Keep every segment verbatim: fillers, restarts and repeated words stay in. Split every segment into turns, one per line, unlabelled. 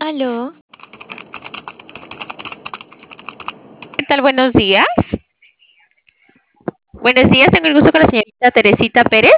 Aló.
¿Qué tal? Buenos días. Buenos días, tengo el gusto con la señorita Teresita Pérez.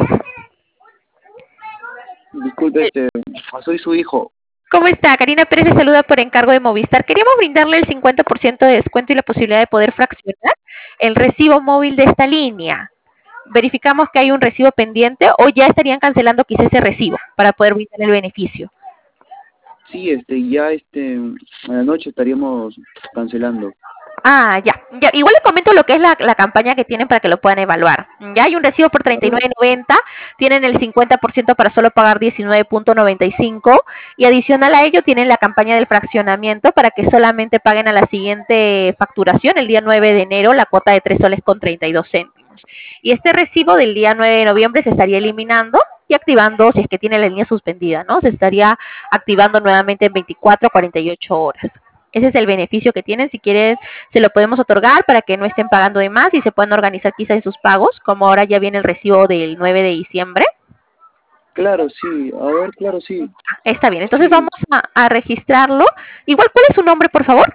Disculpe,
Eh,
este, soy su hijo.
¿Cómo está? Karina Pérez le saluda por encargo de Movistar. Queríamos brindarle el cincuenta por ciento de descuento y la posibilidad de poder fraccionar el recibo móvil de esta línea. Verificamos que hay un recibo pendiente o ya estarían cancelando quizá ese recibo para poder brindar el beneficio.
Sí, este, ya este, a la noche estaríamos cancelando.
Ah, ya, ya. Igual les comento lo que es la, la campaña que tienen para que lo puedan evaluar. Ya hay un recibo por treinta y nueve noventa, tienen el cincuenta por ciento para solo pagar diecinueve noventa y cinco y adicional a ello tienen la campaña del fraccionamiento para que solamente paguen a la siguiente facturación, el día nueve de enero, la cuota de tres soles con treinta y dos céntimos. Y este recibo del día nueve de noviembre se estaría eliminando y activando, si es que tiene la línea suspendida, ¿no? Se estaría activando nuevamente en veinticuatro a cuarenta y ocho horas. Ese es el beneficio que tienen. Si quieres, se lo podemos otorgar para que no estén pagando de más y se puedan organizar quizá en sus pagos, como ahora ya viene el recibo del nueve de diciembre.
Claro, sí, a ver, claro, sí.
Está bien, entonces
Sí,
vamos a, a registrarlo. Igual, ¿cuál es su nombre, por favor?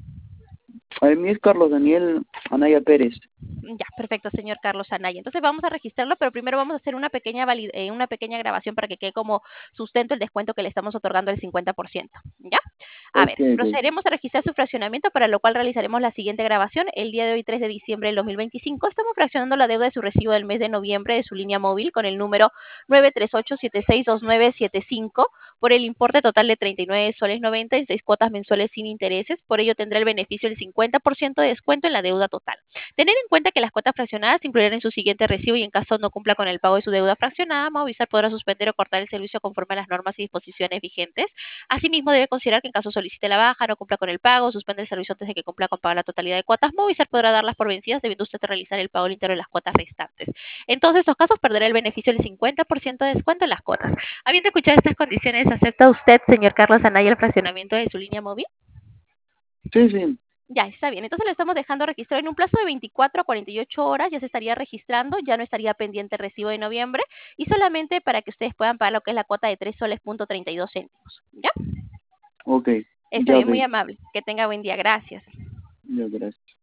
a mí es Carlos Daniel Anaya Pérez.
Ya, perfecto, señor Carlos Anaya. Entonces vamos a registrarlo, pero primero vamos a hacer una pequeña valid eh, una pequeña grabación para que quede como sustento el descuento que le estamos otorgando el cincuenta por ciento. ¿Ya? A
Ok,
ver,
ok.
procederemos a registrar su fraccionamiento, para lo cual realizaremos la siguiente grabación. El día de hoy, tres de diciembre del dos mil veinticinco, estamos fraccionando la deuda de su recibo del mes de noviembre de su línea móvil con el número nueve tres ocho siete seis dos nueve siete cinco por el importe total de treinta y nueve soles noventa en seis cuotas mensuales sin intereses. Por ello tendrá el beneficio del cincuenta por ciento de descuento en la deuda total. Tener en cuenta que las cuotas fraccionadas se incluirán en su siguiente recibo y en caso no cumpla con el pago de su deuda fraccionada, Movistar podrá suspender o cortar el servicio conforme a las normas y disposiciones vigentes. Asimismo, debe considerar que en caso solicite la baja, no cumpla con el pago, suspende el servicio antes de que cumpla con pagar la totalidad de cuotas, Movistar podrá darlas por vencidas, debiendo usted realizar el pago íntegro de las cuotas restantes. En todos estos casos, perderá el beneficio del cincuenta por ciento de descuento en las cuotas. Habiendo escuchado estas condiciones, ¿acepta usted, señor Carlos Anaya, el fraccionamiento de su línea móvil?
Sí, sí,
Ya, está bien. Entonces lo estamos dejando registrado en un plazo de veinticuatro a cuarenta y ocho horas, ya se estaría registrando, ya no estaría pendiente el recibo de noviembre y solamente para que ustedes puedan pagar lo que es la cuota de tres soles punto treinta y dos céntimos. ¿Ya?
ok,
Está
ya,
bien,
ok,
muy amable. Que tenga buen día. Gracias.
ya, gracias.